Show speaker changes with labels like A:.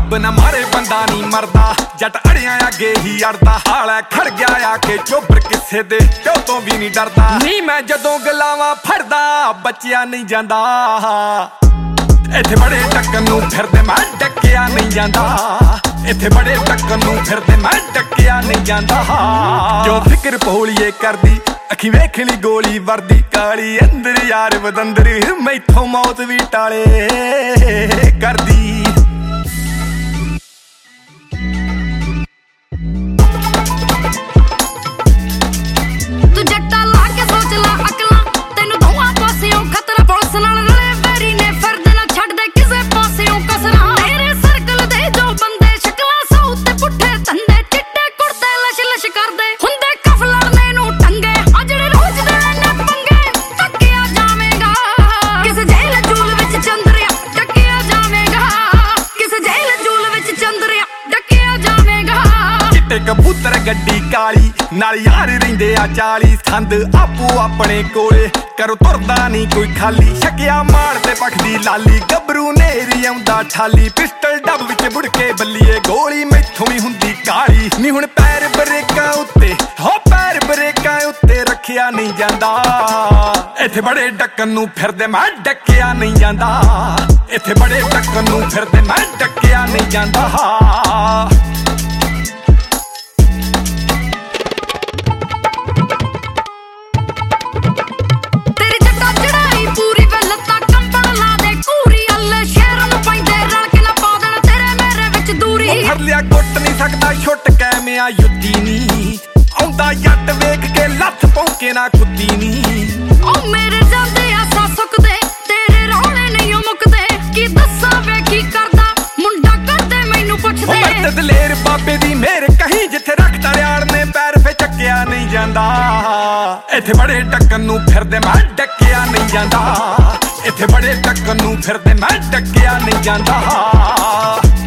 A: ਰੱਬ ਨਾ ਮਾਰੇ ਬੰਦਾ ਨਹੀਂ ਮਰਦਾ ਜੱਟ ਅੜਿਆਂ ਅੱਗੇ ਹੀ ਅੜਦਾ ਹਾਲਾ ਖੜ ਗਿਆ ਆ ਕੇ ਚੋਬਰ ਕਿਸੇ ਦੇ ਪਿਓ ਤੋਂ ਵੀ ਨਹੀਂ ਡਰਦਾ ਨਹੀਂ ਮੈਂ ਜਦੋਂ ਗਲਾਵਾਂ ਫੜਦਾ ਬਚਿਆ ਨਹੀਂ ਜਾਂਦਾ ਇੱਥੇ ਬੜੇ ਟੱਕਣ ਨੂੰ ਫਿਰਦੇ ਮੈਂ ਡੱਕਿਆ ਨਹੀਂ ਜਾਂਦਾ ਇੱਥੇ ਬੜੇ ਟੱਕਣ ਨੂੰ ਫਿਰਦੇ ਮੈਂ ਡੱਕਿਆ ਨਹੀਂ ਜਾਂਦਾ ਜੋ ਫਿਕਰ ਪੋਲੀਏ ਕਰਦੀ ਅੱਖੀ ਵੇਖ ਲਈ ਗੋਲੀ ਵਰਦੀ ਕਾਲੀ ਅੰਦਰ ਯਾਰ ਬਦੰਦਰ ਮੈਥੋਂ ਮੌਤ ਵੀ ਟਾਲੇ ਕਰਦੀ
B: ਤੂੰ ਜੱਟਾ ਲਾ ਕੇ ਸੋਚ ਲਾ ਅਕਲਾਂ ਤੈਨੂੰ ਦੋਵਾਂ ਪਾਸਿਓਂ ਖਤਰਾ ਪੁਲਿਸ ਨਾਲ ਰਲੇ ਵੈਰੀ ਨੇ ਫਿਰਦੇ ਨਾ ਛੱਡਦੇ ਕਿਸੇ ਪਾਸਿਓਂ ਕਸਰਾਂ ਤੇਰੇ ਸਰਕਲ ਦੇ ਜੋ ਬੰਦੇ ਸ਼ਕਲਾਂ ਸੌ ਤੇ ਪੁੱਠੇ ਧੰਦੇ ਚਿੱਟੇ ਕੁੜਤੇ ਲਸ਼ ਲਸ਼ ਕਰਦੇ ਹੁੰਦੇ ਕਫ ਲੜਨੇ ਨੂੰ ਟੰਗੇ ਆ ਜਿਹੜੇ ਰੋਜ਼ ਦੇ ਨੇ ਪੰਗੇ ਟੱਕਿਆ ਜਾਵੇਂਗਾ ਕਿਸੇ ਜੇਲ੍ਹ ਜੂਲ ਵਿੱਚ ਚੰਦਰਿਆ ਟੱਕਿਆ ਜਾਵੇਂਗਾ ਕਿਸੇ ਜੇਲ੍ਹ ਜੂਲ ਵਿੱਚ ਚੰਦਰਿਆ ਟੱਕਿਆ ਜਾਵੇਂਗਾ
A: ਚਿੱਟੇ ਕਬੂਤਰ ਗੱਡੀ ਕਾਲੀ ਨਾਲ ਯਾਰ ਰਹਿੰਦੇ ਆ 40 ਸੰਦ ਆਪੋ ਆਪਣੇ ਕੋਲੇ ਕਰੋ ਤੁਰਦਾ ਨਹੀਂ ਕੋਈ ਖਾਲੀ ਛਕਿਆ ਮਾਰ ਤੇ ਪਖਦੀ ਲਾਲੀ ਗੱਭਰੂ ਨੇਰੀ ਆਉਂਦਾ ਠਾਲੀ ਪਿਸਟਲ ਡੱਬ ਵਿੱਚ ਮੁੜ ਕੇ ਬੱਲੀਏ ਗੋਲੀ ਮੈਥੋਂ ਵੀ ਹੁੰਦੀ ਕਾਲੀ ਨਹੀਂ ਹੁਣ ਪੈਰ ਬਰੇਕਾਂ ਉੱਤੇ ਹੋ ਪੈਰ ਬਰੇਕਾਂ ਉੱਤੇ ਰੱਖਿਆ ਨਹੀਂ ਜਾਂਦਾ ਇੱਥੇ ਬੜੇ ਡੱਕਣ ਨੂੰ ਫਿਰਦੇ ਮੈਂ ਡੱਕਿਆ ਨਹੀਂ ਜਾਂਦਾ ਇੱਥੇ ਬੜੇ ਡੱਕਣ ਨੂੰ ਫਿਰਦੇ ਮੈਂ ਡੱਕਿਆ ਨਹੀਂ ਜਾਂਦਾ ਕੁੱਟ ਨਹੀਂ ਸਕਦਾ ਛੁੱਟ ਕੈਮਿਆ ਯੁੱਤੀ ਨੀ ਆਉਂਦਾ ਜੱਟ ਵੇਖ ਕੇ ਲੱਥ ਪੌਂਕੇ ਨਾ ਕੁੱਤੀ ਨੀ
B: ਓ ਮੇਰੇ ਜਾਂਦੇ ਆਸਾ ਸੁੱਕਦੇ ਤੇਰੇ ਰੌਲੇ ਨਹੀਂ ਮੁੱਕਦੇ ਕੀ ਦੱਸਾਂ ਵੇ ਕੀ ਕਰਦਾ ਮੁੰਡਾ ਕਰਦੇ ਮੈਨੂੰ ਪੁੱਛਦੇ
A: ਮੈਂ ਦਲੇਰ ਬਾਬੇ ਦੀ ਮਿਹਰ ਕਹੀਂ ਜਿੱਥੇ ਰੱਖ ਤੜਿਆੜ ਨੇ ਪੈਰ ਫੇ ਚੱਕਿਆ ਨਹੀਂ ਜਾਂਦਾ ਇੱਥੇ ਬੜੇ ਟੱਕਣ ਨੂੰ ਫਿਰਦੇ ਮੈਂ ਡੱਕਿਆ ਨਹੀਂ ਜਾਂਦਾ ਇੱਥੇ ਬੜੇ ਟੱਕਣ ਨੂੰ ਫਿਰਦੇ ਮੈਂ ਡੱਕਿਆ ਨਹੀਂ ਜਾਂਦਾ